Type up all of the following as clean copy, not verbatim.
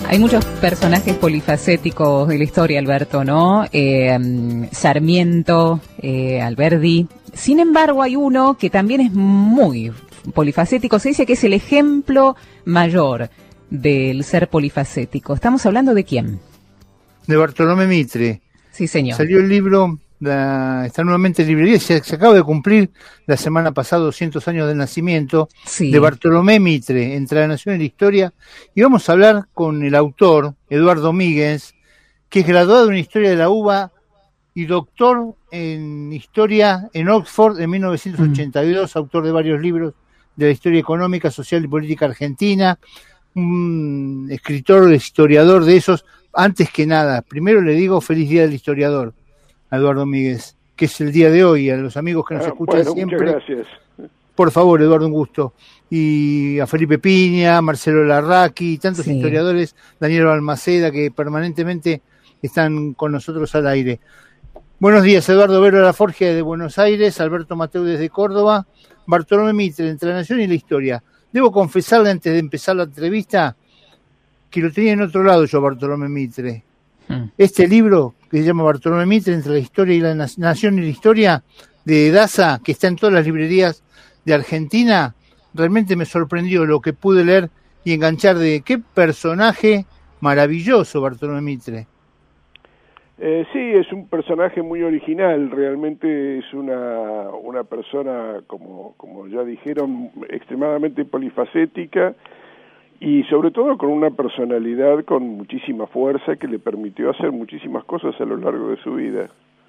Hay muchos personajes polifacéticos de la historia, Alberto, ¿no? Sarmiento, Alberdi. Sin embargo, hay uno que también es muy polifacético. Se dice que es el ejemplo mayor del ser polifacético. ¿Estamos hablando de quién? De Bartolomé Mitre. Sí, señor. Salió el libro, está nuevamente en librería, se acaba de cumplir la semana pasada 200 años del nacimiento de Bartolomé Mitre, entre la nación y la historia, y vamos a hablar con el autor, Eduardo Míguez, que es graduado en Historia de la UBA y doctor en Historia en Oxford en 1982, autor de varios libros de la historia económica, social y política argentina, un escritor, historiador de esos. Antes que nada, primero le digo feliz día del historiador a Eduardo Míguez, que es el día de hoy, a los amigos que nos escuchan siempre. Muchas gracias. Por favor, Eduardo, un gusto. Y a Felipe Piña, Marcelo Larraqui, y tantos historiadores, Daniel Balmaceda, que permanentemente están con nosotros al aire. Buenos días, Eduardo Vero Laforgia de Buenos Aires, Alberto Mateu desde Córdoba, Bartolomé Mitre, entre la nación y la historia. Debo confesarle antes de empezar la entrevista que lo tenía en otro lado yo, Bartolomé Mitre. Este libro, que se llama Bartolomé Mitre, entre la historia y la nación y la historia, de Daza, que está en todas las librerías de Argentina, realmente me sorprendió lo que pude leer y enganchar de qué personaje maravilloso Bartolomé Mitre. Sí, es un personaje muy original, realmente es una persona, como ya dijeron, extremadamente polifacética, y sobre todo con una personalidad con muchísima fuerza que le permitió hacer muchísimas cosas a lo largo de su vida.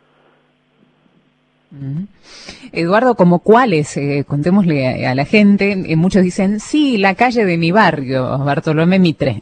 Eduardo, ¿como cuáles? Contémosle a la gente. Muchos dicen, sí, la calle de mi barrio, Bartolomé Mitre.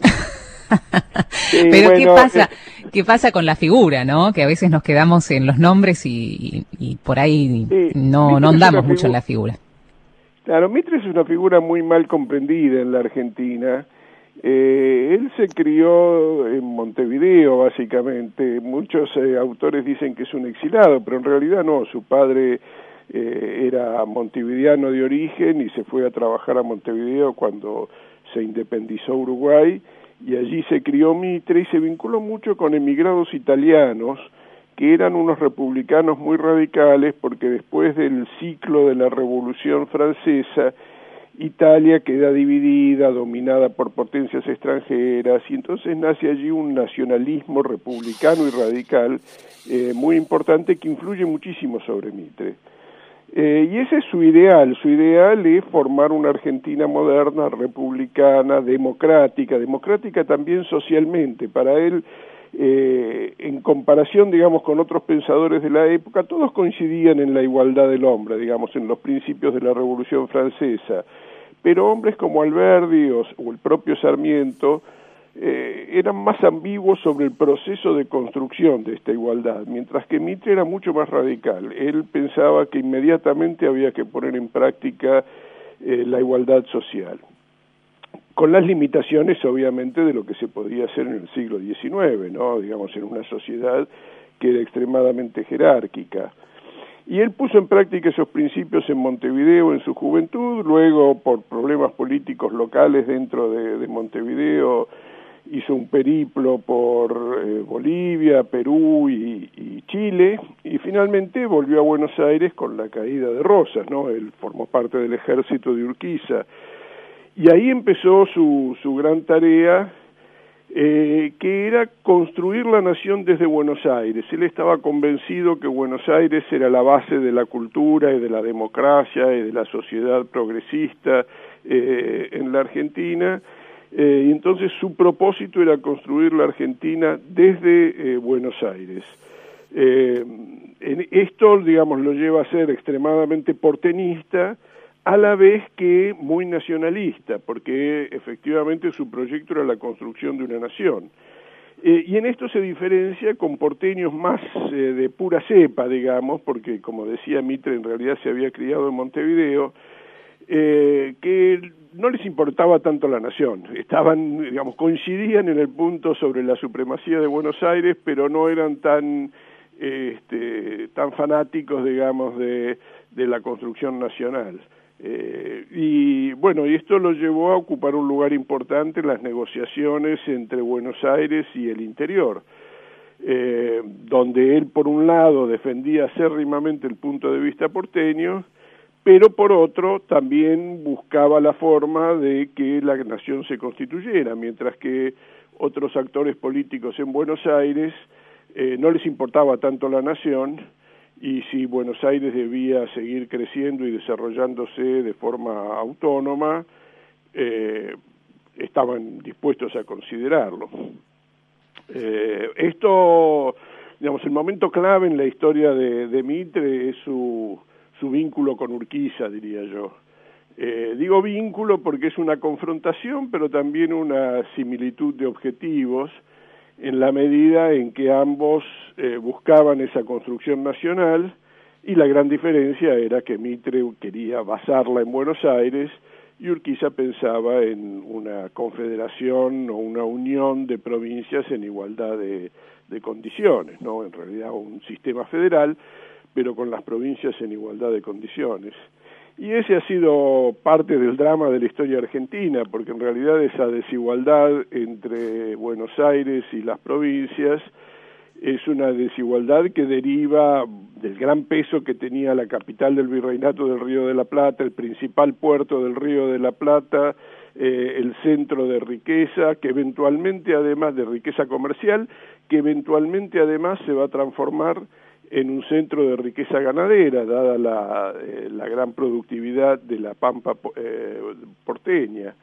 Sí, pero bueno, ¿qué pasa con la figura, no? Que a veces nos quedamos en los nombres y por ahí no andamos mucho en la figura. Claro, Mitre es una figura muy mal comprendida en la Argentina. Él se crió en Montevideo, básicamente. Muchos autores dicen que es un exilado, pero en realidad no. Su padre era montevideano de origen y se fue a trabajar a Montevideo cuando se independizó Uruguay, y allí se crió Mitre y se vinculó mucho con emigrados italianos, que eran unos republicanos muy radicales, porque después del ciclo de la Revolución Francesa, Italia queda dividida, dominada por potencias extranjeras, y entonces nace allí un nacionalismo republicano y radical muy importante que influye muchísimo sobre Mitre. Y ese es su ideal es formar una Argentina moderna, republicana, democrática también socialmente. Para él, en comparación, digamos, con otros pensadores de la época, todos coincidían en la igualdad del hombre, digamos, en los principios de la Revolución Francesa, pero hombres como Alberdi o el propio Sarmiento eran más ambiguos sobre el proceso de construcción de esta igualdad, mientras que Mitre era mucho más radical. Él pensaba que inmediatamente había que poner en práctica la igualdad social, con las limitaciones, obviamente, de lo que se podía hacer en el siglo XIX, ¿no? Digamos, en una sociedad que era extremadamente jerárquica. Y él puso en práctica esos principios en Montevideo en su juventud, luego por problemas políticos locales dentro de Montevideo hizo un periplo por Bolivia, Perú y Chile, y finalmente volvió a Buenos Aires con la caída de Rosas, ¿no? Él formó parte del ejército de Urquiza. Y ahí empezó su gran tarea, que era construir la nación desde Buenos Aires. Él estaba convencido que Buenos Aires era la base de la cultura y de la democracia y de la sociedad progresista en la Argentina, y entonces su propósito era construir la Argentina desde Buenos Aires. Esto, digamos, lo lleva a ser extremadamente porteñista, a la vez que muy nacionalista, porque efectivamente su proyecto era la construcción de una nación. Y en esto se diferencia con porteños más de pura cepa, digamos, porque como decía Mitre, en realidad se había criado en Montevideo, que no les importaba tanto la nación. Estaban, digamos, coincidían en el punto sobre la supremacía de Buenos Aires, pero no eran tan fanáticos, digamos, de la construcción nacional. Y bueno, y esto lo llevó a ocupar un lugar importante en las negociaciones entre Buenos Aires y el interior, donde él por un lado defendía acérrimamente el punto de vista porteño, pero por otro también buscaba la forma de que la nación se constituyera, mientras que otros actores políticos en Buenos Aires no les importaba tanto la nación, y si Buenos Aires debía seguir creciendo y desarrollándose de forma autónoma, estaban dispuestos a considerarlo. Esto, digamos, el momento clave en la historia de Mitre es su vínculo con Urquiza, diría yo. Digo vínculo porque es una confrontación, pero también una similitud de objetivos, en la medida en que ambos buscaban esa construcción nacional, y la gran diferencia era que Mitre quería basarla en Buenos Aires y Urquiza pensaba en una confederación o una unión de provincias en igualdad de condiciones, ¿no? En realidad un sistema federal, pero con las provincias en igualdad de condiciones. Y ese ha sido parte del drama de la historia argentina, porque en realidad esa desigualdad entre Buenos Aires y las provincias es una desigualdad que deriva del gran peso que tenía la capital del Virreinato del Río de la Plata, el principal puerto del Río de la Plata, el centro de riqueza, que eventualmente, además de riqueza comercial, que eventualmente además se va a transformar en un centro de riqueza ganadera, dada la gran productividad de la pampa porteña.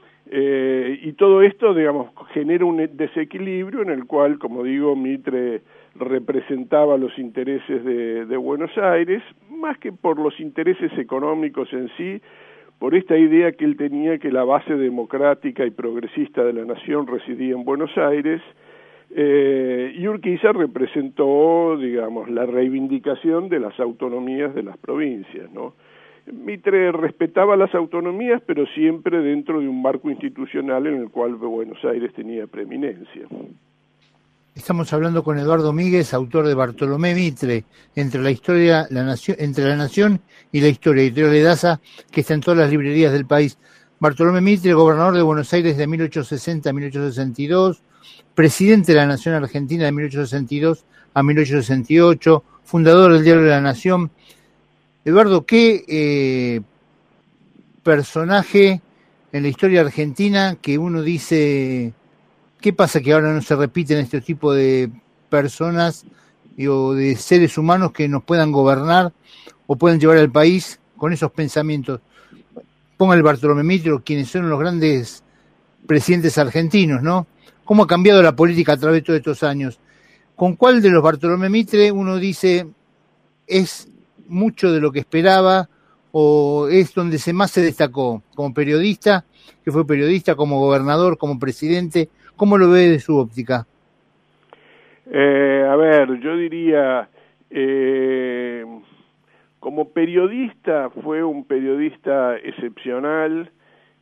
Y todo esto, digamos, genera un desequilibrio en el cual, como digo, Mitre representaba los intereses de Buenos Aires, más que por los intereses económicos en sí, por esta idea que él tenía que la base democrática y progresista de la nación residía en Buenos Aires, y Urquiza representó, digamos, la reivindicación de las autonomías de las provincias, ¿no? Mitre respetaba las autonomías, pero siempre dentro de un marco institucional en el cual Buenos Aires tenía preeminencia. Estamos hablando con Eduardo Míguez, autor de Bartolomé Mitre, entre la nación y la historia, editorial de Daza, que está en todas las librerías del país. Bartolomé Mitre, gobernador de Buenos Aires de 1860 a 1862, presidente de la Nación Argentina de 1862 a 1868, fundador del Diario de la Nación. Eduardo, ¿qué personaje en la historia argentina que uno dice, qué pasa que ahora no se repiten este tipo de personas o de seres humanos que nos puedan gobernar o puedan llevar al país con esos pensamientos? Ponga el Bartolomé Mitre, quienes son los grandes presidentes argentinos, ¿no? ¿Cómo ha cambiado la política a través de todos estos años? ¿Con cuál de los Bartolomé Mitre uno dice es mucho de lo que esperaba o es donde más se destacó? Como periodista, que fue periodista, como gobernador, como presidente, ¿cómo lo ve de su óptica? A ver, yo diría, como periodista fue un periodista excepcional,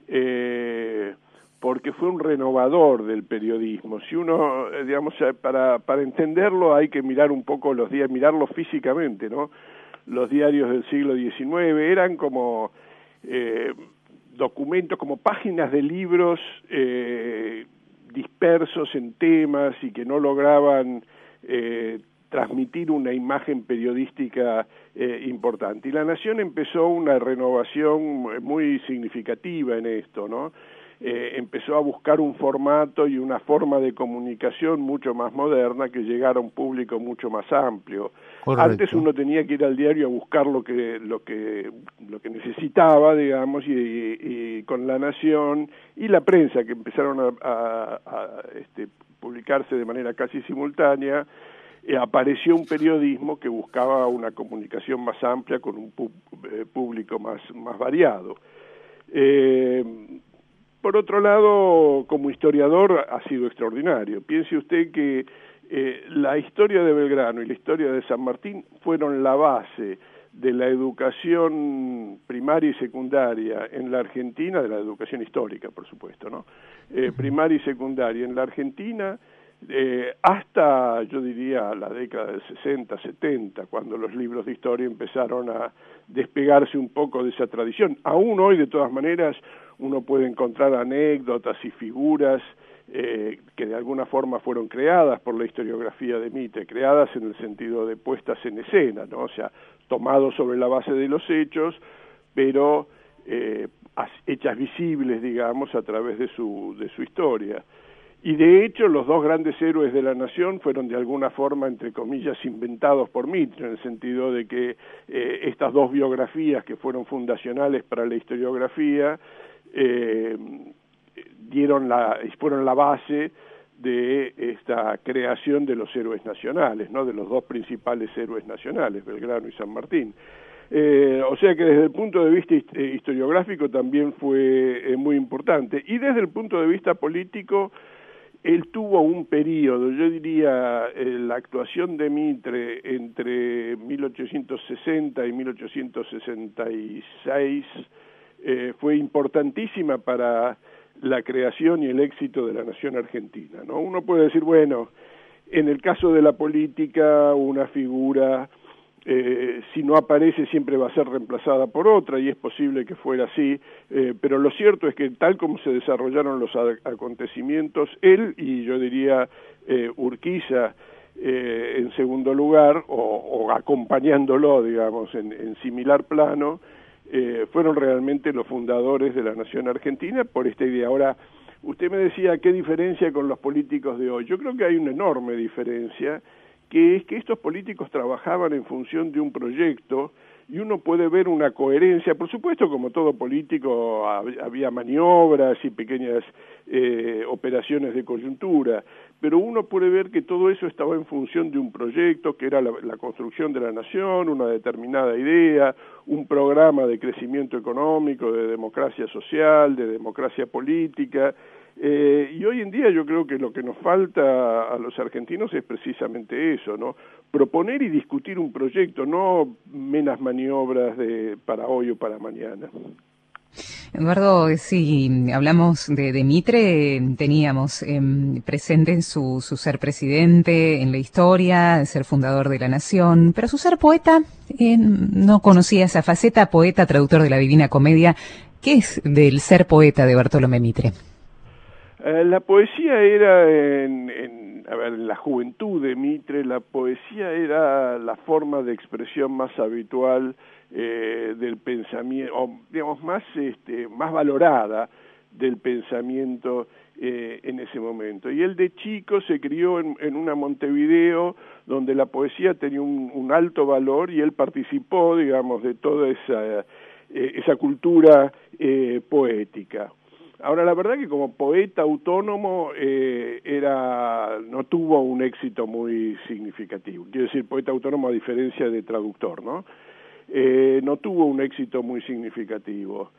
porque fue un renovador del periodismo. Si uno, digamos, para entenderlo hay que mirar un poco los días, mirarlo físicamente, ¿no? Los diarios del siglo XIX eran como documentos, como páginas de libros dispersos en temas y que no lograban transmitir una imagen periodística importante. Y La Nación empezó una renovación muy significativa en esto, ¿no? Empezó a buscar un formato y una forma de comunicación mucho más moderna que llegara a un público mucho más amplio. Correcto. Antes uno tenía que ir al diario a buscar lo que necesitaba, digamos, y con La Nación y la prensa, que empezaron a publicarse de manera casi simultánea, apareció un periodismo que buscaba una comunicación más amplia con un público más variado. Por otro lado, como historiador ha sido extraordinario. Piense usted que la historia de Belgrano y la historia de San Martín fueron la base de la educación primaria y secundaria en la Argentina, de la educación histórica, por supuesto, ¿no? Primaria y secundaria en la Argentina hasta, yo diría, la década del 60, 70, cuando los libros de historia empezaron a despegarse un poco de esa tradición. Aún hoy, de todas maneras, uno puede encontrar anécdotas y figuras que de alguna forma fueron creadas por la historiografía de Mitre, creadas en el sentido de puestas en escena, ¿no? O sea, tomados sobre la base de los hechos, pero hechas visibles, digamos, a través de su historia. Y de hecho, los dos grandes héroes de la nación fueron de alguna forma, entre comillas, inventados por Mitre, en el sentido de que estas dos biografías que fueron fundacionales para la historiografía fueron la base de esta creación de los héroes nacionales, ¿no? De los dos principales héroes nacionales, Belgrano y San Martín. O sea que desde el punto de vista historiográfico también fue muy importante. Y desde el punto de vista político, él tuvo un periodo, yo diría, la actuación de Mitre entre 1860 y 1866 fue importantísima para la creación y el éxito de la nación argentina, ¿no? Uno puede decir, bueno, en el caso de la política, una figura, si no aparece, siempre va a ser reemplazada por otra, y es posible que fuera así, pero lo cierto es que tal como se desarrollaron los acontecimientos, él y yo diría Urquiza en segundo lugar, o acompañándolo, digamos, en similar plano, fueron realmente los fundadores de la nación argentina por esta idea. Ahora, usted me decía, ¿qué diferencia con los políticos de hoy? Yo creo que hay una enorme diferencia, que es que estos políticos trabajaban en función de un proyecto, y uno puede ver una coherencia. Por supuesto, como todo político, había maniobras y pequeñas operaciones de coyuntura, pero uno puede ver que todo eso estaba en función de un proyecto, que era la construcción de la nación, una determinada idea, un programa de crecimiento económico, de democracia social, de democracia política. Y hoy en día yo creo que lo que nos falta a los argentinos es precisamente eso, ¿no? Proponer y discutir un proyecto, no meras maniobras para hoy o para mañana. Eduardo, si hablamos de Mitre, teníamos presente su ser presidente en la historia, ser fundador de la nación, pero su ser poeta, no conocía esa faceta, poeta, traductor de la Divina Comedia. ¿Qué es del ser poeta de Bartolomé Mitre? La poesía era, en la juventud de Mitre, la poesía era la forma de expresión más habitual del pensamiento, o digamos más valorada del pensamiento en ese momento. Y él de chico se crió en una Montevideo donde la poesía tenía un alto valor, y él participó, digamos, de toda esa cultura poética. Ahora, la verdad que como poeta autónomo no tuvo un éxito muy significativo. Quiero decir, poeta autónomo a diferencia de traductor, ¿no? No tuvo un éxito muy significativo.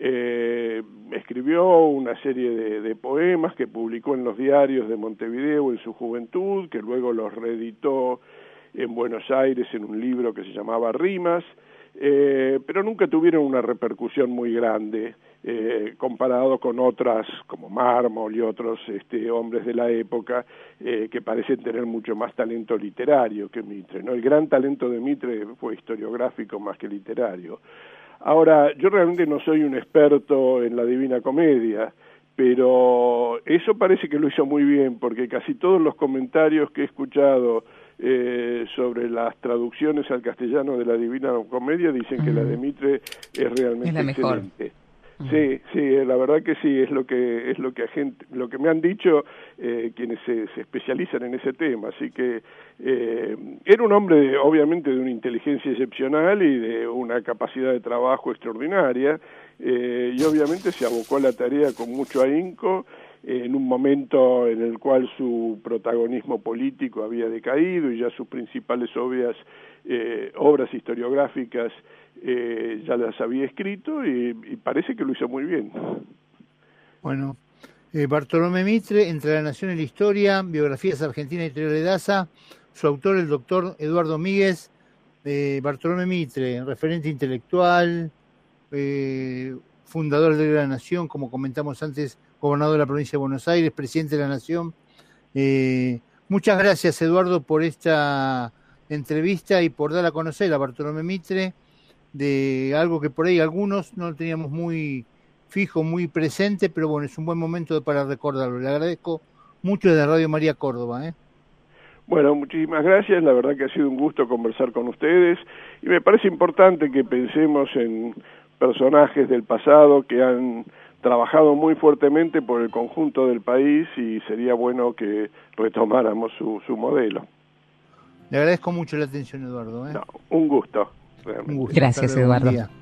Escribió una serie de poemas que publicó en los diarios de Montevideo en su juventud, que luego los reeditó en Buenos Aires en un libro que se llamaba Rimas, pero nunca tuvieron una repercusión muy grande comparado con otras como Mármol y otros hombres de la época que parecen tener mucho más talento literario que Mitre, ¿no? El gran talento de Mitre fue historiográfico más que literario. Ahora, yo realmente no soy un experto en la Divina Comedia, pero eso parece que lo hizo muy bien, porque casi todos los comentarios que he escuchado sobre las traducciones al castellano de la Divina Comedia dicen que la de Mitre es realmente la mejor. Excelente. Sí, la verdad que sí, es lo que me han dicho quienes se especializan en ese tema. Así que era un hombre obviamente de una inteligencia excepcional y de una capacidad de trabajo extraordinaria, y obviamente se abocó a la tarea con mucho ahínco en un momento en el cual su protagonismo político había decaído y ya sus principales obras historiográficas ya las había escrito, y parece que lo hizo muy bien. Bueno, Bartolomé Mitre, Entre la Nación y la Historia, Biografías Argentinas y Interior de Daza, su autor el doctor Eduardo Míguez. Bartolomé Mitre, referente intelectual, fundador de la Nación, como comentamos antes, gobernador de la provincia de Buenos Aires, presidente de la Nación, Muchas gracias, Eduardo, por esta entrevista y por dar a conocer a Bartolomé Mitre, de algo que por ahí algunos no teníamos muy fijo, muy presente, pero bueno, es un buen momento para recordarlo. Le agradezco mucho desde Radio María Córdoba. Bueno, muchísimas gracias, la verdad que ha sido un gusto conversar con ustedes y me parece importante que pensemos en personajes del pasado que han trabajado muy fuertemente por el conjunto del país y sería bueno que retomáramos su modelo. Le agradezco mucho la atención, Eduardo. No, un gusto. Un gusto. Gracias, Eduardo.